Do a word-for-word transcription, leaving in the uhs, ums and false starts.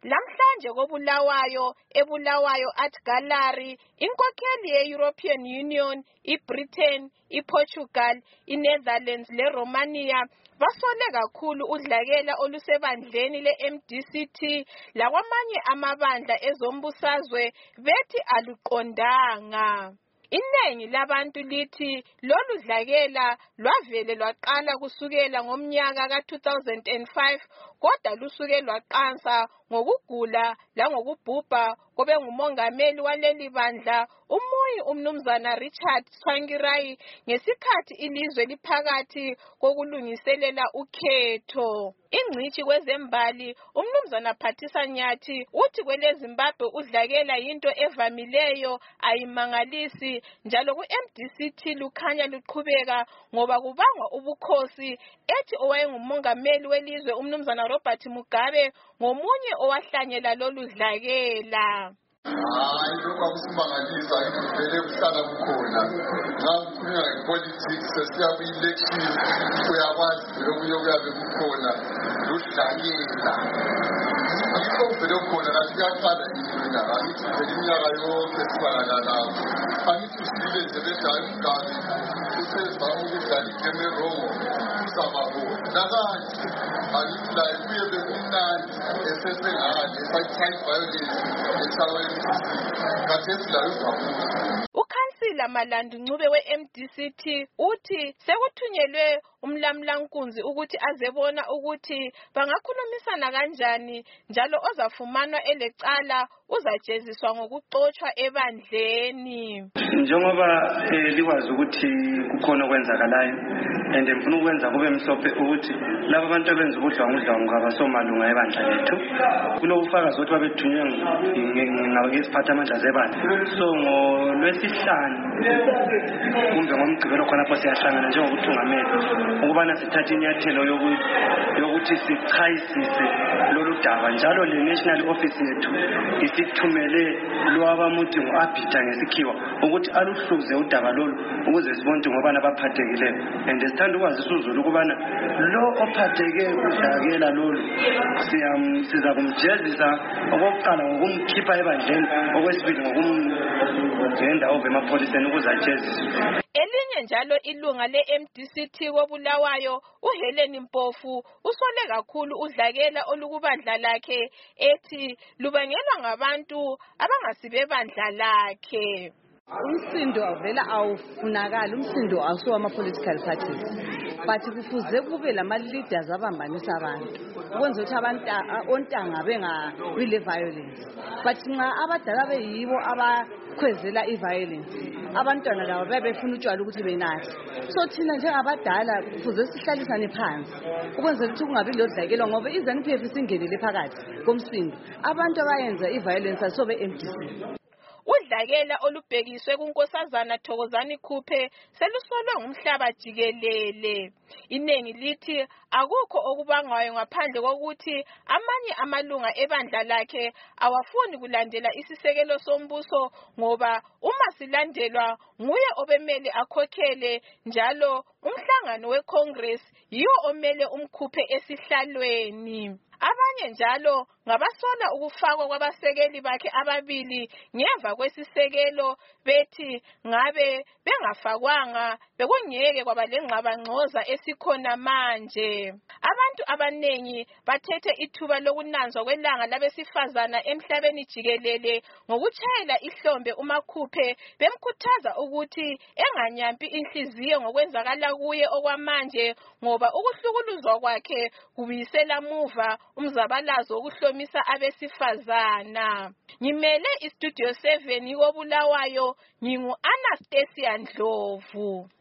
Lamhlanje kobulawayo ebulawayo Art Gallery inkokheli ye-European Union, i-Britain, i-Portugal, i-Netherlands le-Romania basole kakhulu udlakela olusebandleni le-M D C T lakwamanye amabandla ezombusazwe bethi aluqondanga. Inengi labantu lithi lolu dlakela lwavele lwaqala kusukela ngomnyaka ka two thousand five kodwa lusuke lwaqansa ngokugula langokubhubha kobe ngumongameli waleli bandla umuyi umnumzana Richard Tsvangirai ngesikhathi ilizwe liphakathi kokulungiselela ukhetho. Ingcithi kwezembali umnumzana Phathisa Nyathi uthi kwele Zimbabwe udlakela yinto evamileyo ayimangalisi njalo ku-M D C T lukhanya luqhubeka ngoba kubangwa ubukhosi ethi owayengumongameli welizwe umnumzana Robert Mugabe ngomunye owahlanyela lolu dlakela. Hayi lokho akusimangalisa ngivele kuhlala kukhona nxa kukhulunywa ngepolitics sesiya ku-election uyakwazi vele okunye kuyabe kukhona ludlakela yikho kuvele khona kanti kuyaqala yina angithi vele iminyaka yonke sibangana lapho angithi usile nje bedayi Mugabe usezama ukudlala igame erongo uzababona nakanje angithi laye kuye bekumnandi esesengale esayi violence esaweni. Ukhansila Malandu Ncube we-M D C T uthi sekuthunyelwe umlamlankunzi ukuthi azebona ukuthi bangakhulumisana kanjani njalo ozafumanwa elecala uzajeziswa ngokuxotshwa ebandleni. Njengoba likwazi ukuthi kukhona okwenzakalayo and ngifuna ukwenza kube mhlophe ukuthi laba bantu abenza ubudlwangudlwangu ngabasomalunga ebandla lethu kulobufakazi ukuthi babethunywe ngesiphathamandla zebandla. So ngolwesihlanu kumbe ngomgqibelo khonapho siyahlangana njengokuthungameli ukubana sithathe inyathelo yokuthi sichayisise lolu daba njalo le national office yethu isithumele lwabamuthi ngo-Abida ngesikhiwa ukuthi aluhluze udaba lolu ukuze sibone ngobana baphathekileyo and sithanda ukwazisa uzulu ukubana lo ophatheke udlakela lolu siza kumjezisa okokuqala ngokumkhipha ebandleni okwesibili ngokumvenda over emapholiseni ukuze ajeziswe. Elinye njalo ilunga le-M D C T kobulawayo uHelen Mpofu usole kakhulu udlakela olukubandla lakhe ethi lubangelwa ngabantu abangasibe bandla lakhe. Umsindo avela awufunakala, umsindo awusuwa ama-political parties but kufuze kube lama-leaders abambanisa abantu ukwenza ukuthi abantu ontanga bengabi le violence but nxa abadala beyibo abakhwezela i-violence abantwana labo bebefuna utshwala ukuthi benathe. So thina njengabadala kufuze sihlalisane phansi ukwenzela ukuthi kungabi lodlakelwa ngoba iZANU-P F isingenele phakathi komsindo abantu abayenza i-violence asobe M D C. Udlakela olubhekiswe kunkosazana Thokozani Khuphe selusolwe ngumhlaba jikelele. Inengi lithi akukho okubangwayo ngaphandle kokuthi amanye amalunga ebandla lakhe awafuni kulandela isisekelo sombuso ngoba uma silandelwa nguye obemele akhokhele njalo umhlangano weCongress yiwo omele umkhuphe esihlalweni. Abanye njalo ngabasola ukufakwa kwabasekeli bakhe ababili ngemva kwesisekelo bethi ngabe bengafakwanga bekungeke kwaba lengxabangxoza esikhona manje. Abantu abanengi bathethe ithuba lokunanzwa kwelanga labesifazana emhlabeni jikelele ngokutshayela ihlombe uMakhuphe bemkhuthaza ukuthi enganyampi inhliziyo ngokwenzakala kuye okwamanje ngoba ukuhlukuluzwa kwakhe kubuyisela muva umzabalazo wokuhlomisa abesifazana. Ngimele istudio seven kobulawayo ngingu Anastasia Ndlovu.